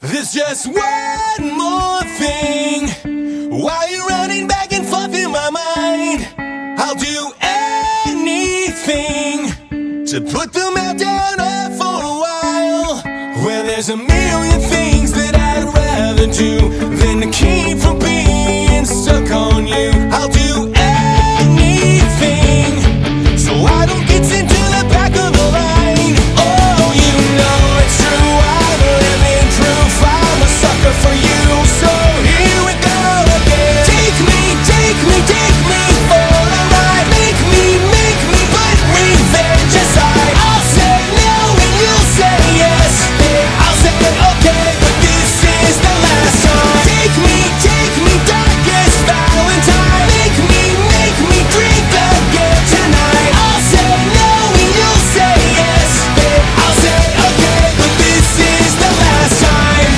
There's just one more thing. While you're running back and forth in my mind, I'll do anything to put the meltdown off for a while. Well, there's a million things that I'd rather do than to keep from being stuck on you. I'll do anything so I don't get sent to the back of the line. Oh, you know it's true, I'm living proof I'm a sucker for you. So here we go again. Take me for a ride. Make me, but revenge aside. I'll say no and you'll say yes. I'll say okay, but this is the last time. Take me, darkest Valentine. Make me drink again tonight. I'll say no and you'll say yes. I'll say okay, but this is the last time.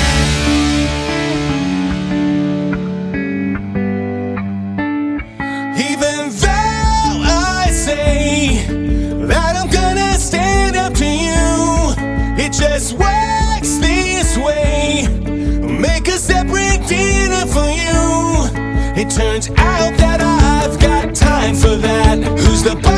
Even though I say that I'm gonna stand up to you, it just works this way. Make a separate dinner for you. It turns out that I've got time for that. Who's the boss?